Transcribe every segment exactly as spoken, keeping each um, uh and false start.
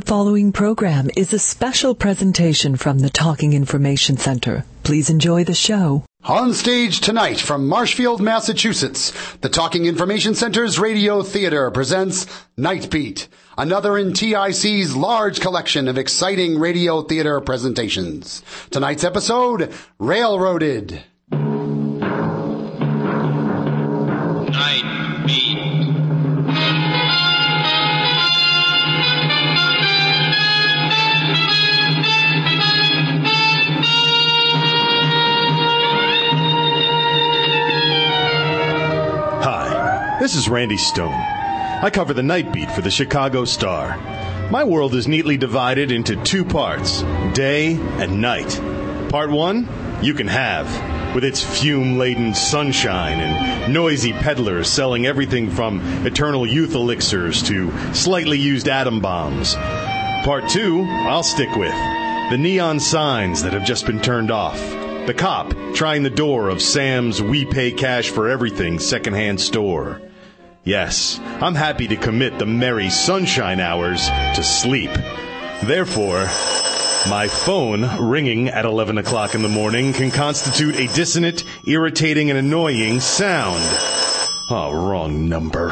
following program is a special presentation from the Talking Information Center. Please enjoy the show. On stage tonight from Marshfield, Massachusetts, the Talking Information Center's Radio Theater presents Night Beat, another in T I C's large collection of exciting radio theater presentations. Tonight's episode, Railroaded. Night Beat. This is Randy Stone. I cover the Night Beat for the Chicago Star. My world is neatly divided into two parts, day and night. Part one, you can have, with its fume-laden sunshine and noisy peddlers selling everything from eternal youth elixirs to slightly used atom bombs. Part two, I'll stick with, the neon signs that have just been turned off. The cop trying the door of Sam's We Pay Cash for Everything secondhand store. Yes, I'm happy to commit the merry sunshine hours to sleep. Therefore, my phone ringing at eleven o'clock in the morning can constitute a dissonant, irritating, and annoying sound. Oh, wrong number.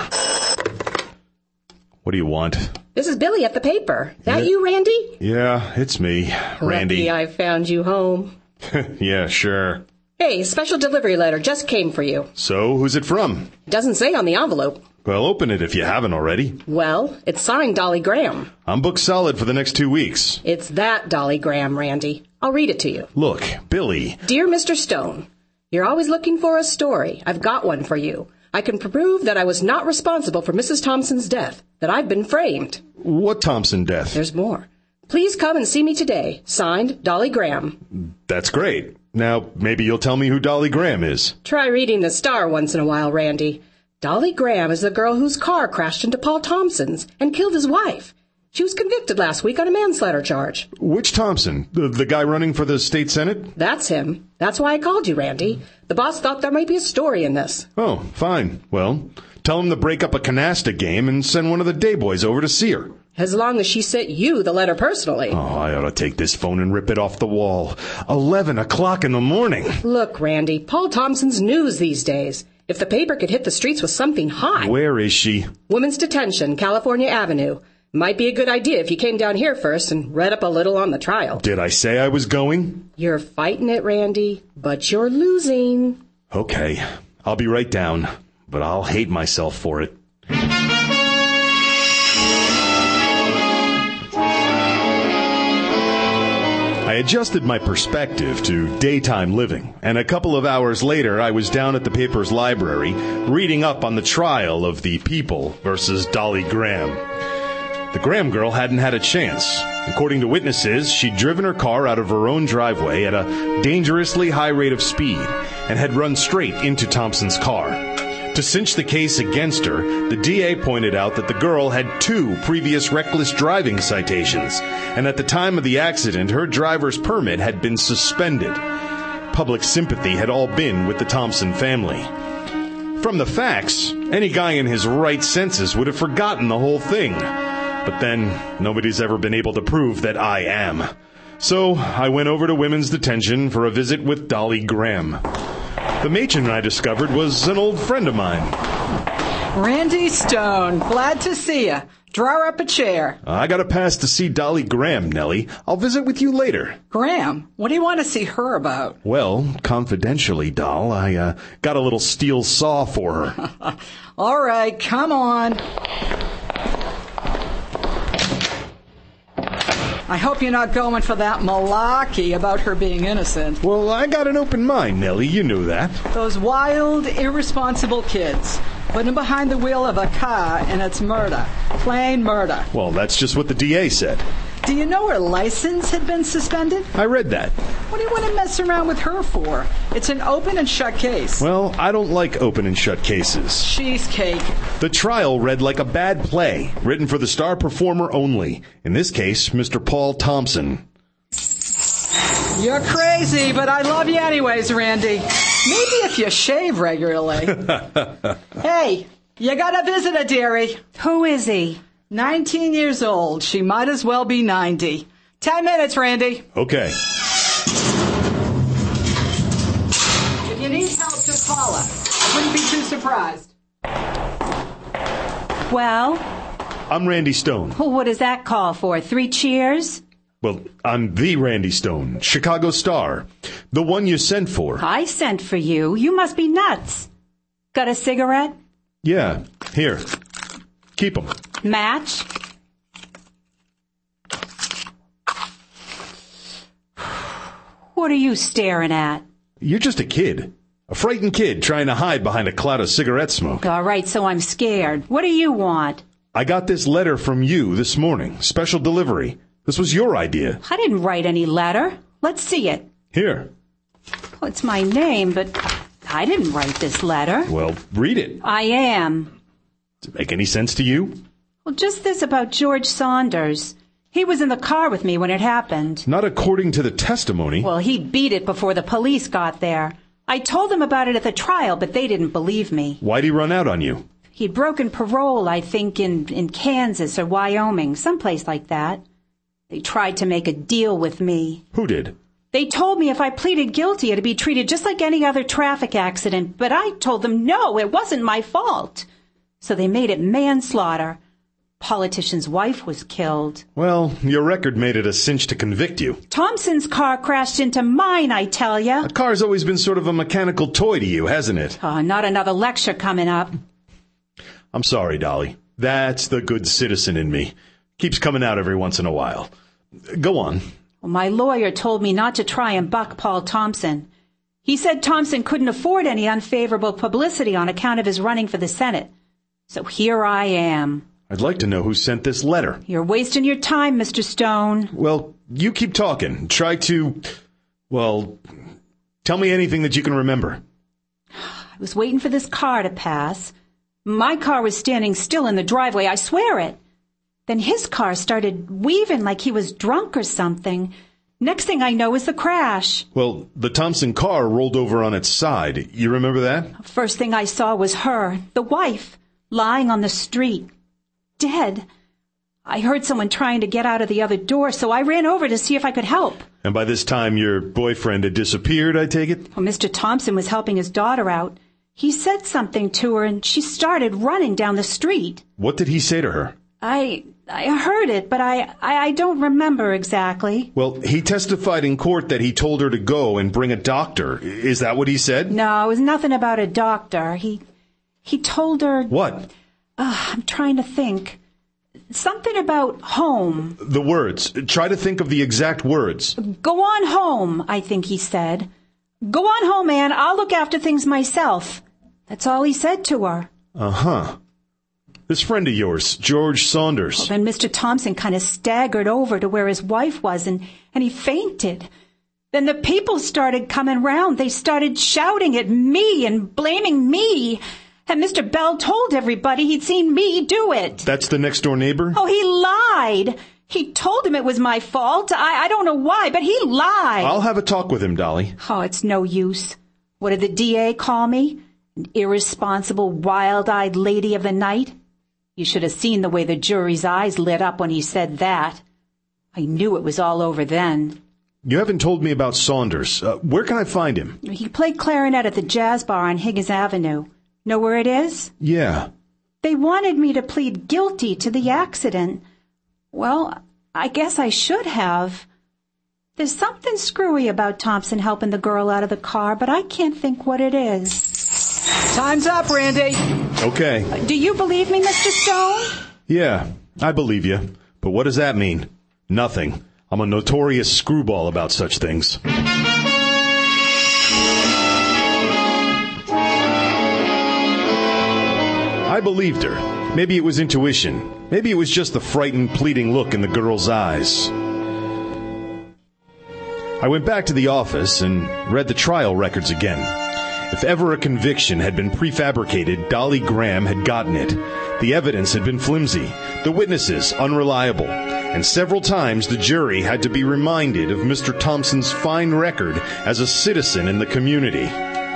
What do you want? This is Billy at the paper. That Yeah. you, Randy? Yeah, it's me, Randy. Lucky I found you home. Yeah, sure. Hey, special delivery letter just came for you. So, who's it from? Doesn't say on the envelope. Well, open it if you haven't already. Well, it's signed Dolly Graham. I'm booked solid for the next two weeks. It's that Dolly Graham, Randy. I'll read it to you. Look, Billy. Dear Mister Stone, you're always looking for a story. I've got one for you. I can prove that I was not responsible for Missus Thompson's death, that I've been framed. What Thompson death? There's more. Please come and see me today. Signed, Dolly Graham. That's great. Now, maybe you'll tell me who Dolly Graham is. Try reading the Star once in a while, Randy. Dolly Graham is the girl whose car crashed into Paul Thompson's and killed his wife. She was convicted last week on a manslaughter charge. Which Thompson? The, the guy running for the state senate? That's him. That's why I called you, Randy. The boss thought there might be a story in this. Oh, fine. Well, tell him to break up a canasta game and send one of the day boys over to see her. As long as she sent you the letter personally. Oh, I ought to take this phone and rip it off the wall. Eleven o'clock in the morning. Look, Randy, Paul Thompson's news these days. If the paper could hit the streets with something hot. Where is she? Women's Detention, California Avenue. Might be a good idea if you came down here first and read up a little on the trial. Did I say I was going? You're fighting it, Randy, but you're losing. Okay, I'll be right down, but I'll hate myself for it. I adjusted my perspective to daytime living, and a couple of hours later I was down at the paper's library reading up on the trial of the People versus Dolly Graham. The Graham girl hadn't had a chance. According to witnesses, she'd driven her car out of her own driveway at a dangerously high rate of speed and had run straight into Thompson's car. To cinch the case against her, the D A pointed out that the girl had two previous reckless driving citations, and at the time of the accident, her driver's permit had been suspended. Public sympathy had all been with the Thompson family. From the facts, any guy in his right senses would have forgotten the whole thing. But then, nobody's ever been able to prove that I am. So, I went over to Women's Detention for a visit with Dolly Graham. The matron I discovered was an old friend of mine. Randy Stone, glad to see you. Draw up a chair. I got a pass to see Dolly Graham, Nellie. I'll visit with you later. Graham, what do you want to see her about? Well, confidentially, doll, I uh, got a little steel saw for her. All right, come on. I hope you're not going for that malarkey about her being innocent. Well, I got an open mind, Nellie. You knew that. Those wild, irresponsible kids. Put them behind the wheel of a car, and it's murder. Plain murder. Well, that's just what the D A said. Do you know her license had been suspended? I read that. What do you want to mess around with her for? It's an open and shut case. Well, I don't like open and shut cases. Cheesecake. The trial read like a bad play, written for the star performer only. In this case, Mister Paul Thompson. You're crazy, but I love you anyways, Randy. Maybe if you shave regularly. Hey, you got a visitor, dearie. Who is he? nineteen years old. She might as well be ninety. Ten minutes, Randy. Okay. If you need help, just call us. I wouldn't be too surprised. Well? I'm Randy Stone. What does that call for? Three cheers? Well, I'm the Randy Stone, Chicago Star. The one you sent for. I sent for you. You must be nuts. Got a cigarette? Yeah, here. Keep 'em. Match? What are you staring at? You're just a kid. A frightened kid trying to hide behind a cloud of cigarette smoke. All right, so I'm scared. What do you want? I got this letter from you this morning. Special delivery. This was your idea. I didn't write any letter. Let's see it. Here. Well, it's my name, but I didn't write this letter. Well, read it. I am. Does it make any sense to you? Well, just this about George Saunders. He was in the car with me when it happened. Not according to the testimony. Well, he beat it before the police got there. I told them about it at the trial, but they didn't believe me. Why'd he run out on you? He'd broken parole, I think, in, in Kansas or Wyoming, someplace like that. They tried to make a deal with me. Who did? They told me if I pleaded guilty, it'd be treated just like any other traffic accident, but I told them no, it wasn't my fault. So they made it manslaughter. Politician's wife was killed. Well, your record made it a cinch to convict you. Thompson's car crashed into mine, I tell ya. A car's always been sort of a mechanical toy to you, hasn't it? Oh, not another lecture coming up. I'm sorry, Dolly. That's the good citizen in me. Keeps coming out every once in a while. Go on. Well, my lawyer told me not to try and buck Paul Thompson. He said Thompson couldn't afford any unfavorable publicity on account of his running for the Senate. So here I am. I'd like to know who sent this letter. You're wasting your time, Mister Stone. Well, you keep talking. Try to, well, tell me anything that you can remember. I was waiting for this car to pass. My car was standing still in the driveway, I swear it. Then his car started weaving like he was drunk or something. Next thing I know is the crash. Well, the Thompson car rolled over on its side. You remember that? First thing I saw was her, the wife, lying on the street. Dead. I heard someone trying to get out of the other door, so I ran over to see if I could help. And by this time, your boyfriend had disappeared, I take it? Well, Mister Thompson was helping his daughter out. He said something to her, and she started running down the street. What did he say to her? I I heard it, but I, I, I don't remember exactly. Well, he testified in court that he told her to go and bring a doctor. Is that what he said? No, it was nothing about a doctor. He he told her... What? Uh, I'm trying to think. Something about home. The words. Try to think of the exact words. Go on home, I think he said. Go on home, Anne. I'll look after things myself. That's all he said to her. Uh-huh. This friend of yours, George Saunders. Well, then Mister Thompson kind of staggered over to where his wife was, and, and he fainted. Then the people started coming round. They started shouting at me and blaming me. And Mister Bell told everybody he'd seen me do it. That's the next-door neighbor? Oh, he lied. He told him it was my fault. I, I don't know why, but he lied. I'll have a talk with him, Dolly. Oh, it's no use. What did the D A call me? An irresponsible, wild-eyed lady of the night? You should have seen the way the jury's eyes lit up when he said that. I knew it was all over then. You haven't told me about Saunders. Uh, where can I find him? He played clarinet at the jazz bar on Higgins Avenue. Know where it is? Yeah. They wanted me to plead guilty to the accident. Well, I guess I should have. There's something screwy about Thompson helping the girl out of the car, but I can't think what it is. Time's up, Randy. Okay. Do you believe me, Mister Stone? Yeah, I believe you. But what does that mean? Nothing. I'm a notorious screwball about such things. I believed her. Maybe it was intuition. Maybe it was just the frightened, pleading look in the girl's eyes. I went back to the office and read the trial records again. If ever a conviction had been prefabricated, Dolly Graham had gotten it. The evidence had been flimsy, the witnesses unreliable, and several times the jury had to be reminded of Mister Thompson's fine record as a citizen in the community.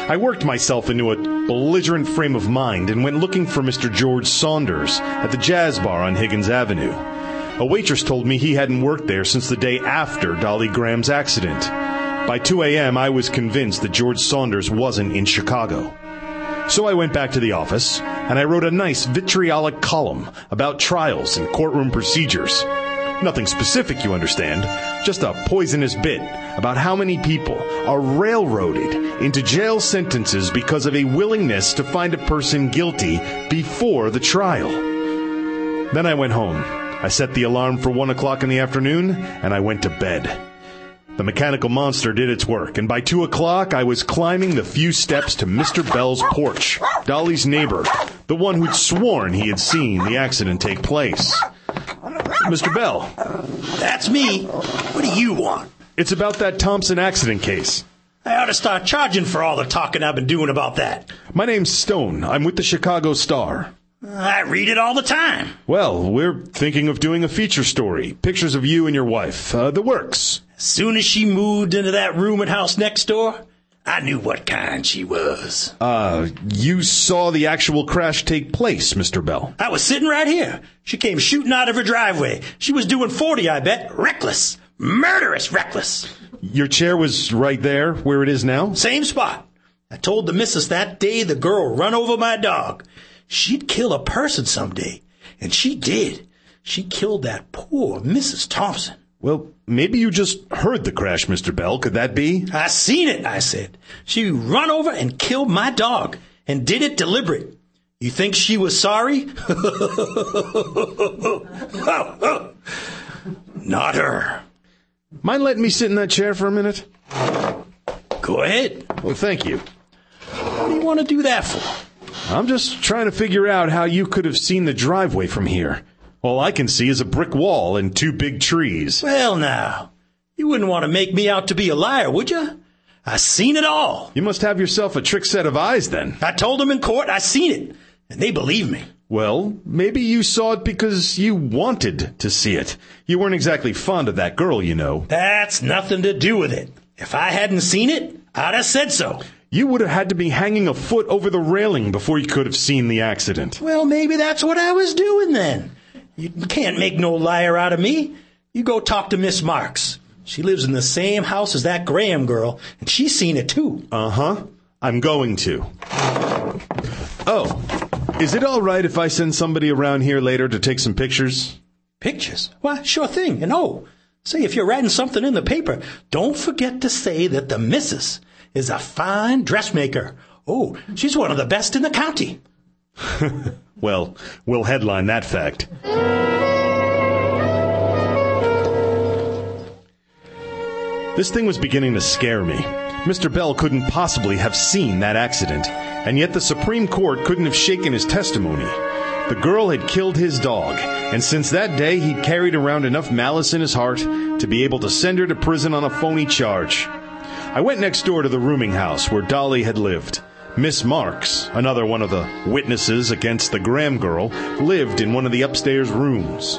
I worked myself into a belligerent frame of mind and went looking for Mister George Saunders at the Jazz Bar on Higgins Avenue. A waitress told me he hadn't worked there since the day after Dolly Graham's accident. By two a.m., I was convinced that George Saunders wasn't in Chicago. So I went back to the office, and I wrote a nice vitriolic column about trials and courtroom procedures. Nothing specific, you understand, just a poisonous bit about how many people are railroaded into jail sentences because of a willingness to find a person guilty before the trial. Then I went home. I set the alarm for one o'clock in the afternoon, and I went to bed. The mechanical monster did its work, and by two o'clock I was climbing the few steps to Mister Bell's porch, Dolly's neighbor, the one who'd sworn he had seen the accident take place. Mister Bell. That's me. What do you want? It's about that Thompson accident case. I ought to start charging for all the talking I've been doing about that. My name's Stone. I'm with the Chicago Star. I read it all the time. Well, we're thinking of doing a feature story. Pictures of you and your wife. Uh, the works. As soon as she moved into that rooming house next door, I knew what kind she was. Uh, you saw the actual crash take place, Mister Bell. I was sitting right here. She came shooting out of her driveway. She was doing forty, I bet. Reckless. Murderous reckless. Your chair was right there, where it is now? Same spot. I told the missus that day the girl run over my dog. She'd kill a person someday. And she did. She killed that poor Missus Thompson. Well, maybe you just heard the crash, Mister Bell. Could that be? I seen it, I said. She run over and killed my dog. And did it deliberate. You think she was sorry? Not her. Mind letting me sit in that chair for a minute? Go ahead. Well, thank you. What do you want to do that for? I'm just trying to figure out how you could have seen the driveway from here. All I can see is a brick wall and two big trees. Well, now, you wouldn't want to make me out to be a liar, would you? I seen it all. You must have yourself a trick set of eyes, then. I told them in court I seen it, and they believe me. Well, maybe you saw it because you wanted to see it. You weren't exactly fond of that girl, you know. That's nothing to do with it. If I hadn't seen it, I'd have said so. You would have had to be hanging a foot over the railing before you could have seen the accident. Well, maybe that's what I was doing then. You can't make no liar out of me. You go talk to Miss Marks. She lives in the same house as that Graham girl, and she's seen it too. Uh-huh. I'm going to. Oh, is it all right if I send somebody around here later to take some pictures? Pictures? Why, sure thing. And oh, say, if you're writing something in the paper, don't forget to say that the missus is a fine dressmaker. Oh, she's one of the best in the county. Well, we'll headline that fact. This thing was beginning to scare me. Mister Bell couldn't possibly have seen that accident, and yet the Supreme Court couldn't have shaken his testimony. The girl had killed his dog, and since that day he'd carried around enough malice in his heart to be able to send her to prison on a phony charge. I went next door to the rooming house where Dolly had lived. Miss Marks, another one of the witnesses against the Graham girl, lived in one of the upstairs rooms.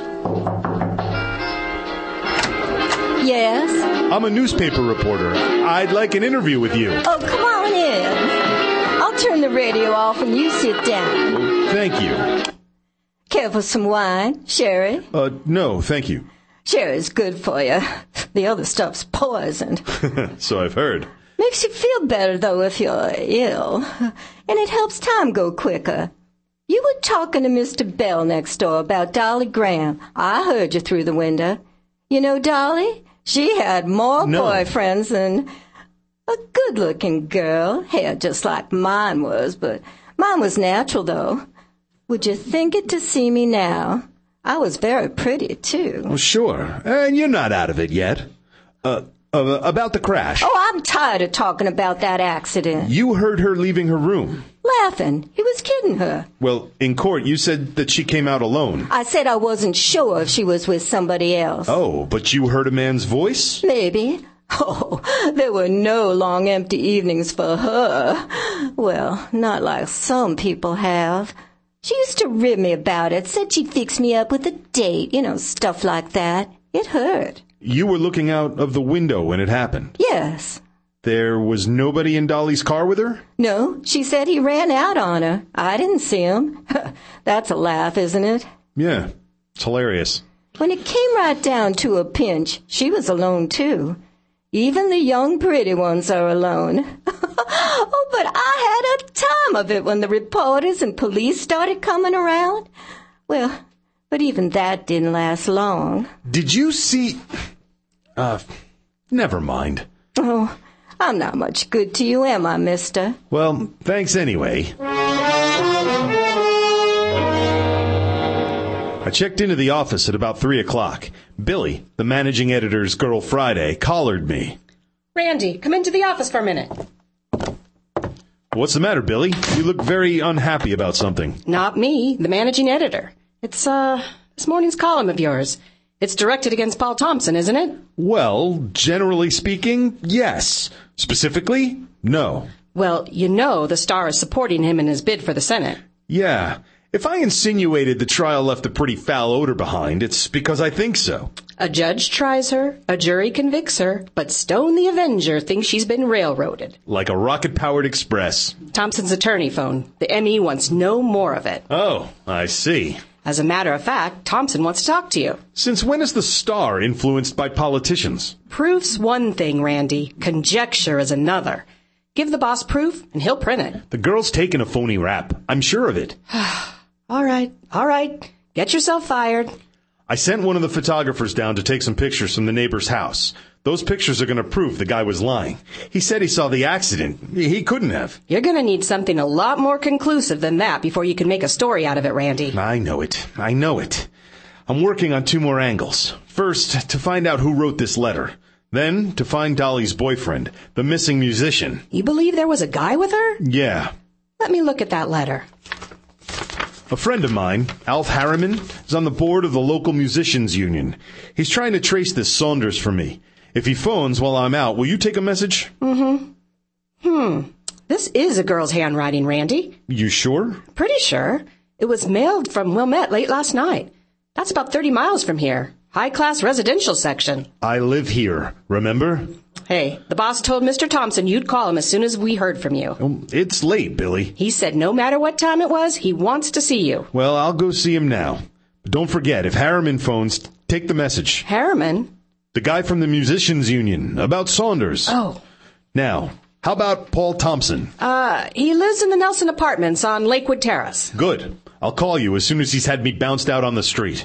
Yes? I'm a newspaper reporter. I'd like an interview with you. Oh, come on in. I'll turn the radio off and you sit down. Thank you. Care for some wine? Sherry? Uh, no, thank you. Sherry's good for you. The other stuff's poisoned. So I've heard. Makes you feel better, though, if you're ill. And it helps time go quicker. You were talking to Mister Bell next door about Dolly Graham. I heard you through the window. You know Dolly? She had more no. boyfriends than a good-looking girl. Hair just like mine was, but mine was natural, though. Would you think it to see me now? I was very pretty, too. Well, sure. And you're not out of it yet. Uh, uh, about the crash. Oh, I'm tired of talking about that accident. You heard her leaving her room. Laughing. He was kidding her. Well, in court, you said that she came out alone. I said I wasn't sure if she was with somebody else. Oh, but you heard a man's voice? Maybe. Oh, there were no long empty evenings for her. Well, not like some people have. She used to rib me about it, said she'd fix me up with a date, you know, stuff like that. It hurt. You were looking out of the window when it happened? Yes. There was nobody in Dolly's car with her? No, she said he ran out on her. I didn't see him. That's a laugh, isn't it? Yeah, it's hilarious. When it came right down to a pinch, she was alone, too. Even the young pretty ones are alone. Oh, but I had a time of it when the reporters and police started coming around. Well, but even that didn't last long. Did you see... Uh, never mind. Oh, I'm not much good to you, am I, mister? Well, thanks anyway. I checked into the office at about three o'clock. Billy, the managing editor's girl Friday, collared me. Randy, come into the office for a minute. What's the matter, Billy? You look very unhappy about something. Not me, the managing editor. It's, uh, this morning's column of yours. It's directed against Paul Thompson, isn't it? Well, generally speaking, yes. Specifically, no. Well, you know the Star is supporting him in his bid for the Senate. Yeah. If I insinuated the trial left a pretty foul odor behind, it's because I think so. A judge tries her, a jury convicts her, but Stone the Avenger thinks she's been railroaded. Like a rocket-powered express. Thompson's attorney phoned. The M E wants no more of it. Oh, I see. As a matter of fact, Thompson wants to talk to you. Since when is the Star influenced by politicians? Proof's one thing, Randy. Conjecture is another. Give the boss proof, and he'll print it. The girl's taking a phony rap. I'm sure of it. All right, all right. Get yourself fired. I sent one of the photographers down to take some pictures from the neighbor's house. Those pictures are going to prove the guy was lying. He said he saw the accident. He couldn't have. You're going to need something a lot more conclusive than that before you can make a story out of it, Randy. I know it. I know it. I'm working on two more angles. First, to find out who wrote this letter. Then, to find Dolly's boyfriend, the missing musician. You believe there was a guy with her? Yeah. Let me look at that letter. A friend of mine, Alf Harriman, is on the board of the local musicians union. He's trying to trace this Saunders for me. If he phones while I'm out, will you take a message? Mm-hmm. Hmm. This is a girl's handwriting, Randy. You sure? Pretty sure. It was mailed from Wilmette late last night. That's about thirty miles from here. High-class residential section. I live here, remember? Hey, the boss told Mister Thompson you'd call him as soon as we heard from you. Oh, it's late, Billy. He said no matter what time it was, he wants to see you. Well, I'll go see him now. But don't forget, if Harriman phones, take the message. Harriman? The guy from the musicians union, about Saunders. Oh. Now, how about Paul Thompson? Uh, he lives in the Nelson Apartments on Lakewood Terrace. Good. I'll call you as soon as he's had me bounced out on the street.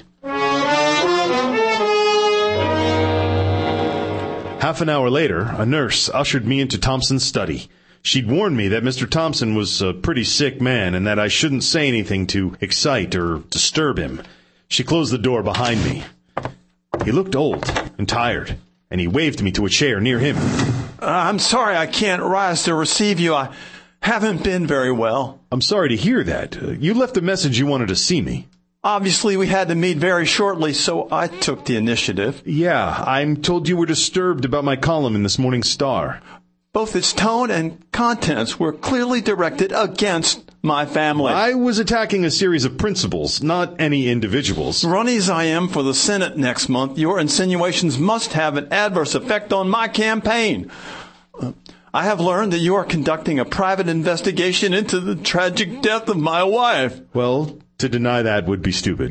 Half an hour later, a nurse ushered me into Thompson's study. She'd warned me that Mister Thompson was a pretty sick man and that I shouldn't say anything to excite or disturb him. She closed the door behind me. He looked old and tired, and he waved me to a chair near him. Uh, I'm sorry I can't rise to receive you. I haven't been very well. I'm sorry to hear that. Uh, you left a message you wanted to see me. Obviously, we had to meet very shortly, so I took the initiative. Yeah, I'm told you were disturbed about my column in this morning's Star. Both its tone and contents were clearly directed against my family. I was attacking a series of principles, not any individuals. Runny as I am for the Senate next month, your insinuations must have an adverse effect on my campaign. Uh, I have learned that you are conducting a private investigation into the tragic death of my wife. Well, to deny that would be stupid.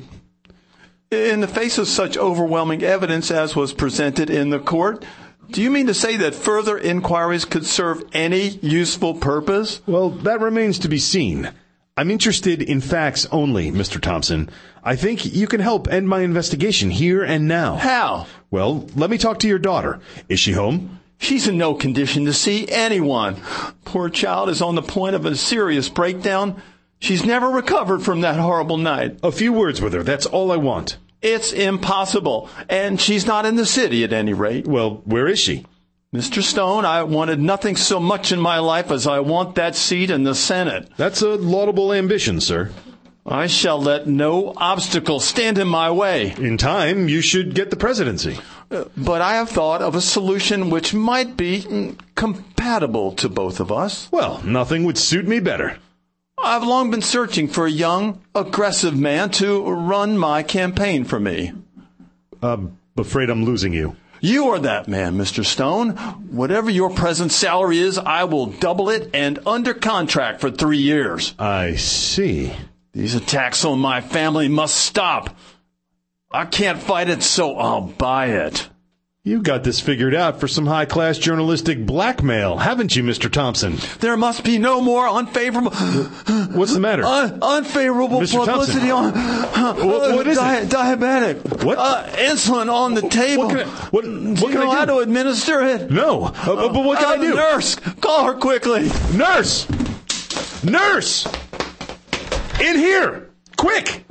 In the face of such overwhelming evidence as was presented in the court, do you mean to say that further inquiries could serve any useful purpose? Well, that remains to be seen. I'm interested in facts only, Mister Thompson. I think you can help end my investigation here and now. How? Well, let me talk to your daughter. Is she home? She's in no condition to see anyone. Poor child is on the point of a serious breakdown. She's never recovered from that horrible night. A few words with her, that's all I want. It's impossible. And she's not in the city at any rate. Well, where is she? Mister Stone, I wanted nothing so much in my life as I want that seat in the Senate. That's a laudable ambition, sir. I shall let no obstacle stand in my way. In time, you should get the presidency. Uh, but I have thought of a solution which might be mm, compatible to both of us. Well, nothing would suit me better. I've long been searching for a young, aggressive man to run my campaign for me. I'm afraid I'm losing you. You are that man, Mister Stone. Whatever your present salary is, I will double it and under contract for three years. I see. These attacks on my family must stop. I can't fight it, so I'll buy it. You got this figured out for some high-class journalistic blackmail, haven't you, Mister Thompson? There must be no more unfavorable... What's the matter? Un- unfavorable Mister publicity Thompson. on... Uh, what, what is di- it? Diabetic. What? Uh, insulin on the table. What can I, what, do what you can know I do? how to administer it? No. Uh, uh, but what can uh, I do? Nurse, call her quickly. Nurse! Nurse! In here! Quick!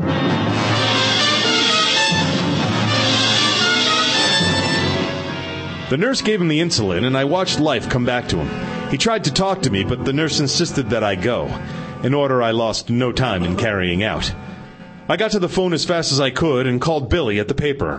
The nurse gave him the insulin, and I watched life come back to him. He tried to talk to me, but the nurse insisted that I go, an order I lost no time in carrying out. I got to the phone as fast as I could and called Billy at the paper.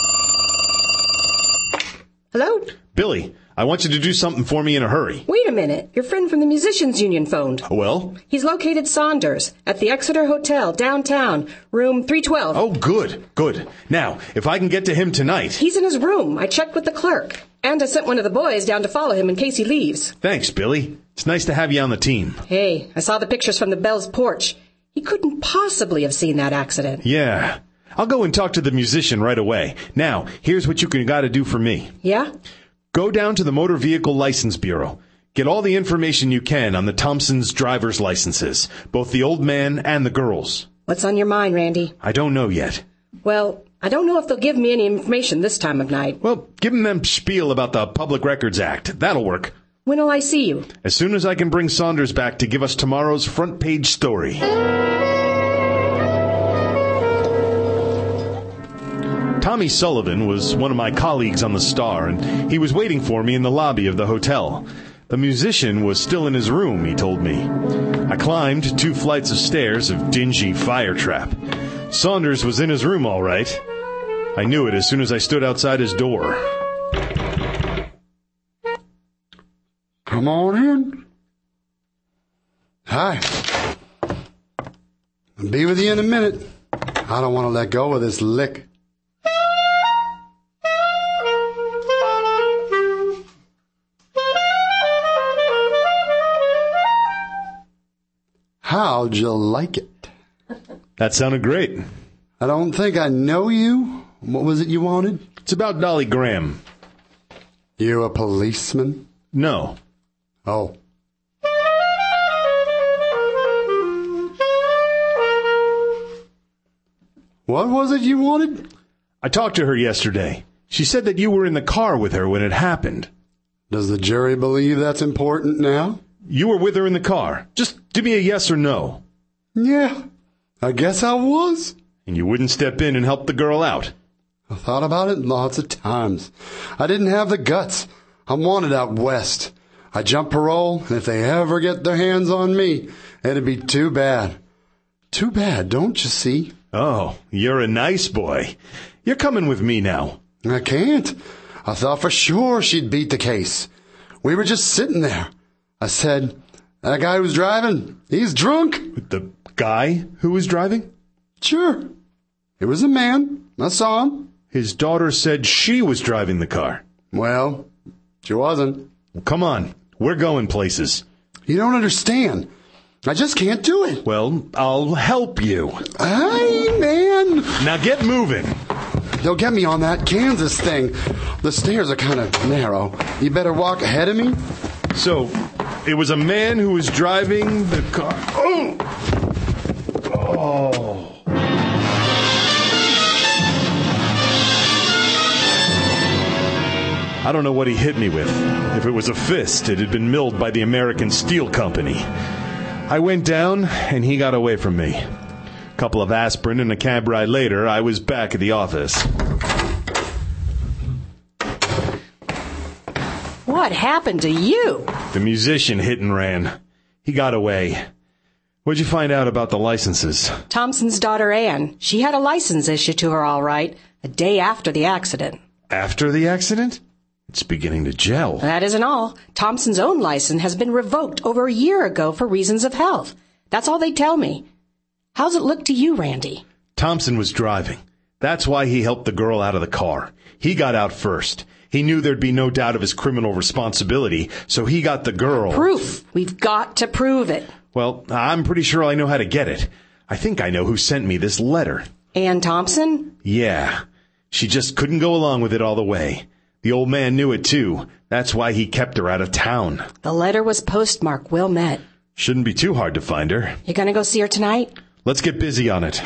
Hello? Billy, I want you to do something for me in a hurry. Wait a minute. Your friend from the Musicians Union phoned. Well? He's located Saunders at the Exeter Hotel, downtown, room three twelve. Oh, good, good. Now, if I can get to him tonight... He's in his room. I checked with the clerk. And I sent one of the boys down to follow him in case he leaves. Thanks, Billy. It's nice to have you on the team. Hey, I saw the pictures from the Bell's porch. He couldn't possibly have seen that accident. Yeah. I'll go and talk to the musician right away. Now, here's what you got to do for me. Yeah? Go down to the Motor Vehicle License Bureau. Get all the information you can on the Thompsons' driver's licenses, both the old man and the girls. What's on your mind, Randy? I don't know yet. Well, I don't know if they'll give me any information this time of night. Well, give them them spiel about the Public Records Act. That'll work. When will I see you? As soon as I can bring Saunders back to give us tomorrow's front page story. Tommy Sullivan was one of my colleagues on the Star, and he was waiting for me in the lobby of the hotel. The musician was still in his room, he told me. I climbed two flights of stairs of dingy fire trap. Saunders was in his room, all right. I knew it as soon as I stood outside his door. Come on in. Hi. I'll be with you in a minute. I don't want to let go of this lick. How'd you like it? That sounded great. I don't think I know you. What was it you wanted? It's about Dolly Graham. You a policeman? No. Oh. What was it you wanted? I talked to her yesterday. She said that you were in the car with her when it happened. Does the jury believe that's important now? You were with her in the car. Just give me a yes or no. Yeah, I guess I was. And you wouldn't step in and help the girl out? I thought about it lots of times. I didn't have the guts. I'm wanted out west. I jump parole, and if they ever get their hands on me, it'd be too bad. Too bad, don't you see? Oh, you're a nice boy. You're coming with me now. I can't. I thought for sure she'd beat the case. We were just sitting there. I said, that guy who's driving, he's drunk. The guy who was driving? Sure. It was a man. I saw him. His daughter said she was driving the car. Well, she wasn't. Well, come on. We're going places. You don't understand. I just can't do it. Well, I'll help you. Hey, man. Now get moving. They'll get me on that Kansas thing. The stairs are kind of narrow. You better walk ahead of me. So, it was a man who was driving the car. Oh! Oh. I don't know what he hit me with. If it was a fist, it had been milled by the American Steel Company. I went down, and he got away from me. A couple of aspirin and a cab ride later, I was back at the office. What happened to you? The musician hit and ran. He got away. What'd you find out about the licenses? Thompson's daughter, Anne. She had a license issued to her all right, a day after the accident. After the accident? It's beginning to gel. That isn't all. Thompson's own license has been revoked over a year ago for reasons of health. That's all they tell me. How's it look to you, Randy? Thompson was driving. That's why he helped the girl out of the car. He got out first. He knew there'd be no doubt of his criminal responsibility, so he got the girl. Proof. We've got to prove it. Well, I'm pretty sure I know how to get it. I think I know who sent me this letter. Ann Thompson? Yeah. She just couldn't go along with it all the way. The old man knew it, too. That's why he kept her out of town. The letter was postmarked Wilmette. Shouldn't be too hard to find her. You gonna go see her tonight? Let's get busy on it.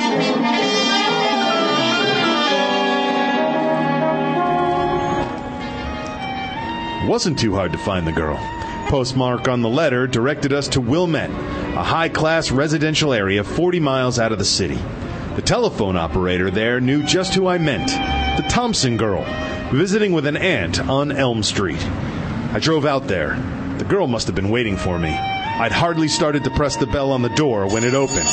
It wasn't too hard to find the girl. Postmark on the letter directed us to Wilmette, a high-class residential area forty miles out of the city. The telephone operator there knew just who I meant, the Thompson girl, visiting with an aunt on Elm Street. I drove out there. The girl must have been waiting for me. I'd hardly started to press the bell on the door when it opened.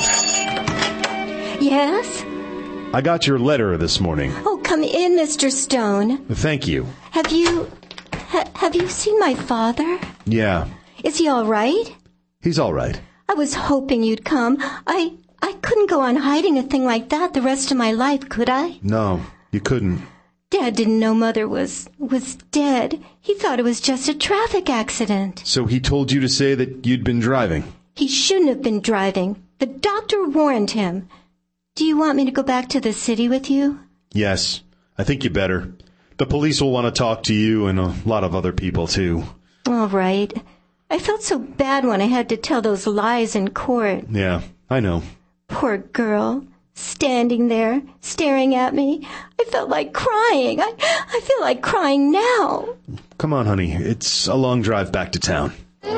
Yes? I got your letter this morning. Oh, come in, Mister Stone. Thank you. Have you... Ha- have you seen my father? Yeah. Is he all right? He's all right. I was hoping you'd come. I... I couldn't go on hiding a thing like that the rest of my life, could I? No, you couldn't. Dad didn't know Mother was... was dead. He thought it was just a traffic accident. So he told you to say that you'd been driving? He shouldn't have been driving. The doctor warned him. Do you want me to go back to the city with you? Yes, I think you better. The police will want to talk to you and a lot of other people, too. All right. I felt so bad when I had to tell those lies in court. Yeah, I know. Poor girl, standing there, staring at me. I felt like crying. I, I feel like crying now. Come on, honey. It's a long drive back to town.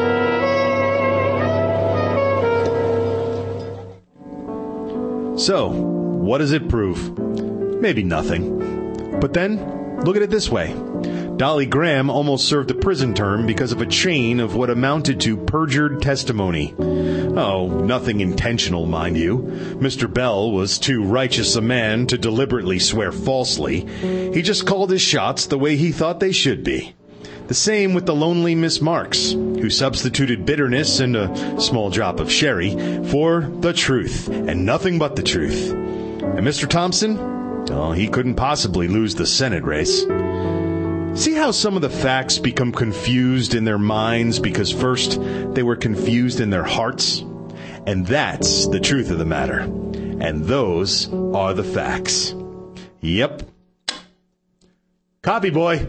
So, what does it prove? Maybe nothing. But then, look at it this way. Dolly Graham almost served a prison term because of a chain of what amounted to perjured testimony. Oh, nothing intentional, mind you. Mister Bell was too righteous a man to deliberately swear falsely. He just called his shots the way he thought they should be. The same with the lonely Miss Marks, who substituted bitterness and a small drop of sherry for the truth, and nothing but the truth. And Mister Thompson? Oh, he couldn't possibly lose the Senate race. See how some of the facts become confused in their minds because first they were confused in their hearts? And that's the truth of the matter. And those are the facts. Yep. Copy, boy.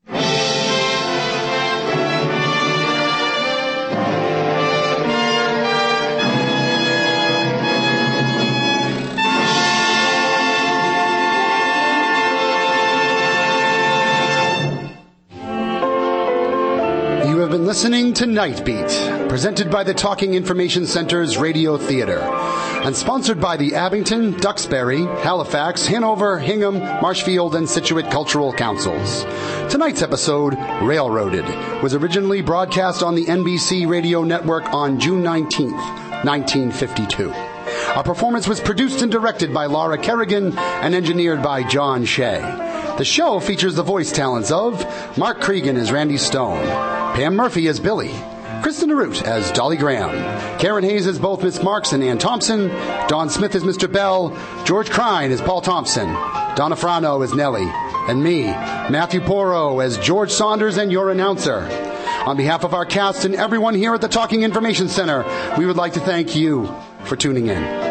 You have been listening to Night Beat, presented by the Talking Information Center's Radio Theater, and sponsored by the Abington, Duxbury, Halifax, Hanover, Hingham, Marshfield, and Scituate Cultural Councils. Tonight's episode, Railroaded, was originally broadcast on the N B C Radio Network on June nineteenth, nineteen fifty-two. Our performance was produced and directed by Laura Kerrigan and engineered by John Shea. The show features the voice talents of Mark Cregan as Randy Stone, Pam Murphy as Billy, Kristen Arute as Dolly Graham, Karen Hayes as both Miss Marks and Ann Thompson, Don Smith as Mister Bell, George Crine as Paul Thompson, Donna Frano as Nellie, and me, Matthew Porro as George Saunders and your announcer. On behalf of our cast and everyone here at the Talking Information Center, we would like to thank you for tuning in.